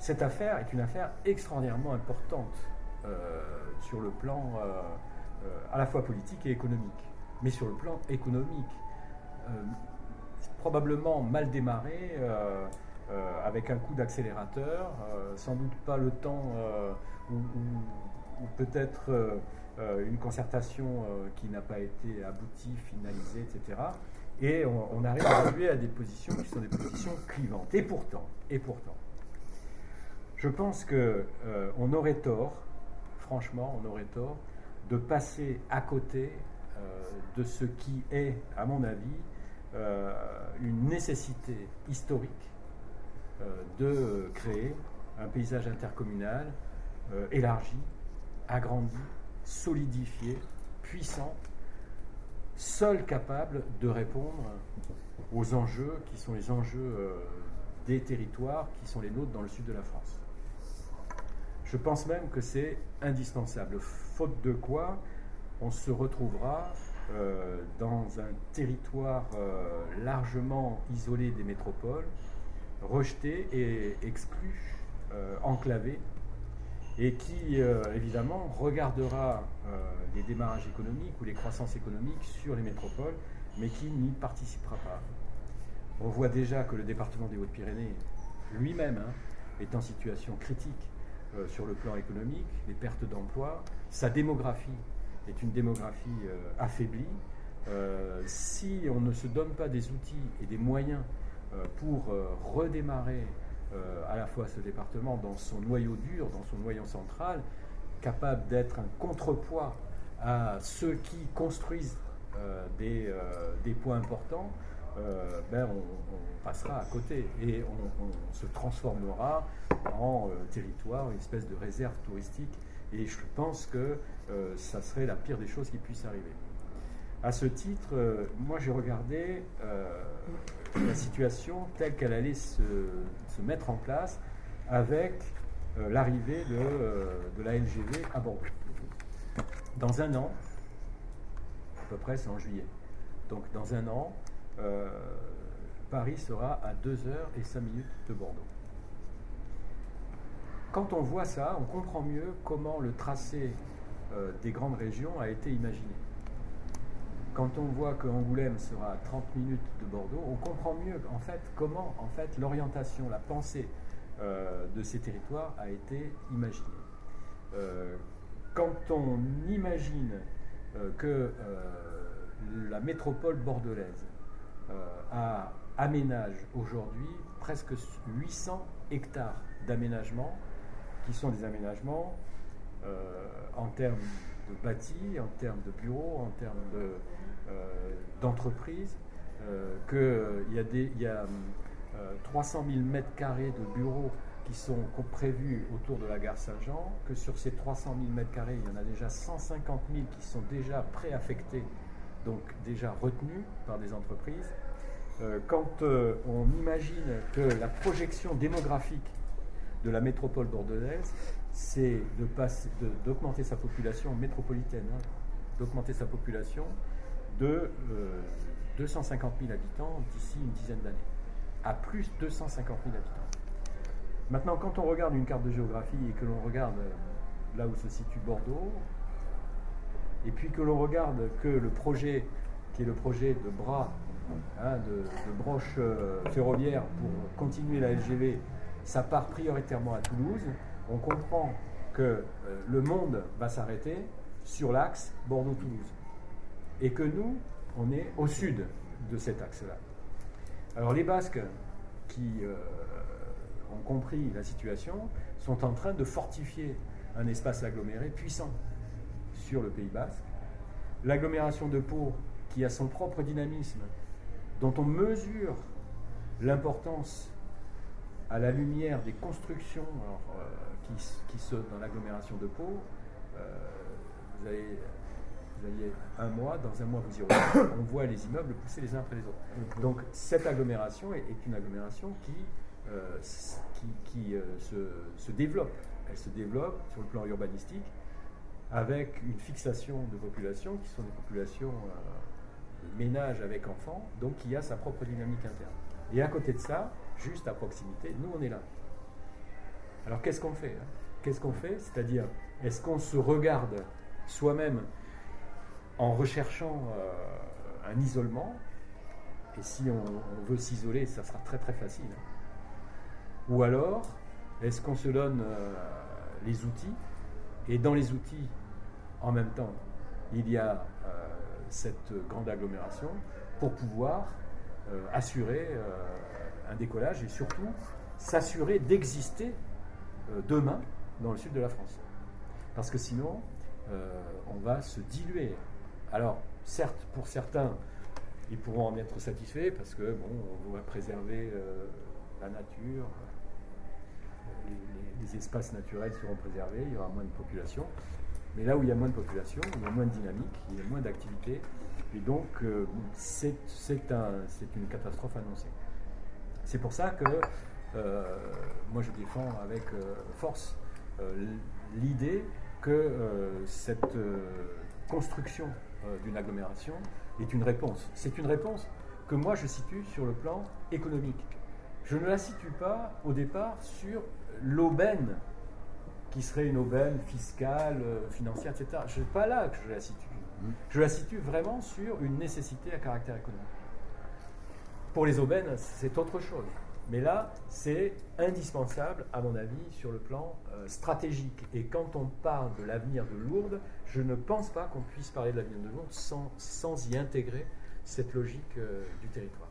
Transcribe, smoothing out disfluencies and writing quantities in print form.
Cette affaire est une affaire extraordinairement importante sur le plan à la fois politique et économique. Mais sur le plan économique, probablement mal démarré, avec un coup d'accélérateur, sans doute pas le temps ou peut-être une concertation qui n'a pas été aboutie, finalisée, etc. Et on arrive aujourd'hui à des positions qui sont des positions clivantes. Et pourtant, je pense qu'on aurait tort, franchement, on aurait tort de passer à côté de ce qui est, à mon avis, une nécessité historique de créer un paysage intercommunal élargi, agrandi, solidifié, puissant, seul capable de répondre aux enjeux qui sont les enjeux des territoires qui sont les nôtres dans le sud de la France. Je pense même que c'est indispensable, faute de quoi on se retrouvera dans un territoire largement isolé des métropoles, rejeté et exclu, enclavé, et qui, évidemment, regardera les démarrages économiques ou les croissances économiques sur les métropoles, mais qui n'y participera pas. On voit déjà que le département des Hautes-Pyrénées, lui-même, est en situation critique sur le plan économique, les pertes d'emplois, sa démographie est une démographie affaiblie. Si on ne se donne pas des outils et des moyens pour redémarrer à la fois ce département dans son noyau dur, dans son noyau central, capable d'être un contrepoids à ceux qui construisent des points importants, on passera à côté et on se transformera en territoire, une espèce de réserve touristique. Et je pense que ça serait la pire des choses qui puissent arriver. À ce titre, moi j'ai regardé la situation telle qu'elle allait se mettre en place avec l'arrivée de la LGV à Bordeaux. Dans un an, à peu près c'est en juillet, donc dans un an, Paris sera à 2h05 de Bordeaux. Quand on voit ça, on comprend mieux comment le tracé des grandes régions a été imaginé. Quand on voit qu'Angoulême sera à 30 minutes de Bordeaux, on comprend mieux en fait comment l'orientation, la pensée de ces territoires a été imaginée. Quand on imagine que la métropole bordelaise aménage aujourd'hui presque 800 hectares d'aménagement, qui sont des aménagements en termes de bâti, en termes de bureaux, en termes d'entreprises, qu'il y a 300 000 mètres carrés de bureaux qui sont prévus autour de la gare Saint-Jean, que sur ces 300 000 mètres carrés, il y en a déjà 150 000 qui sont déjà préaffectés, donc déjà retenus par des entreprises. Quand on imagine que la projection démographique de la métropole bordelaise, c'est d'augmenter sa population métropolitaine, d'augmenter sa population de 250 000 habitants d'ici une dizaine d'années, à plus de 250 000 habitants. Maintenant, quand on regarde une carte de géographie et que l'on regarde là où se situe Bordeaux, et puis que l'on regarde que le projet, qui est le projet de bras, de broche ferroviaire pour continuer la LGV, ça part prioritairement à Toulouse, on comprend que le monde va s'arrêter sur l'axe Bordeaux-Toulouse. Et que nous, on est au sud de cet axe-là. Alors les Basques, qui ont compris la situation, sont en train de fortifier un espace aggloméré puissant sur le Pays Basque. L'agglomération de Pau, qui a son propre dynamisme, dont on mesure l'importance à la lumière des constructions qui sont dans l'agglomération de Pau. Vous avez un mois, dans un mois vous y revenez, on voit les immeubles pousser les uns après les autres. Donc cette agglomération est une agglomération qui se développe. Elle se développe sur le plan urbanistique avec une fixation de populations qui sont des populations de ménages avec enfants, donc qui a sa propre dynamique interne. Et à côté de ça, juste à proximité, nous on est là. Alors qu'est-ce qu'on fait, hein? Qu'est-ce qu'on fait? C'est-à-dire, est-ce qu'on se regarde soi-même en recherchant un isolement? Et si on veut s'isoler, ça sera très très facile. Hein. Ou alors, est-ce qu'on se donne les outils? Et dans les outils, en même temps, il y a cette grande agglomération pour pouvoir assurer un décollage et surtout s'assurer d'exister demain dans le sud de la France. Parce que sinon, on va se diluer. Alors, certes, pour certains, ils pourront en être satisfaits parce que, bon, on va préserver la nature, les espaces naturels seront préservés, il y aura moins de population. Mais là où il y a moins de population, il y a moins de dynamique, il y a moins d'activité. Et donc, c'est une catastrophe annoncée. C'est pour ça que moi je défends avec force l'idée que cette construction d'une agglomération est une réponse. C'est une réponse que moi je situe sur le plan économique. Je ne la situe pas au départ sur l'aubaine qui serait une aubaine fiscale, financière, etc. Ce n'est pas là que je la situe. Je la situe vraiment sur une nécessité à caractère économique. Pour les aubaines, c'est autre chose. Mais là, c'est indispensable, à mon avis, sur le plan stratégique. Et quand on parle de l'avenir de Lourdes, je ne pense pas qu'on puisse parler de l'avenir de Lourdes sans y intégrer cette logique du territoire.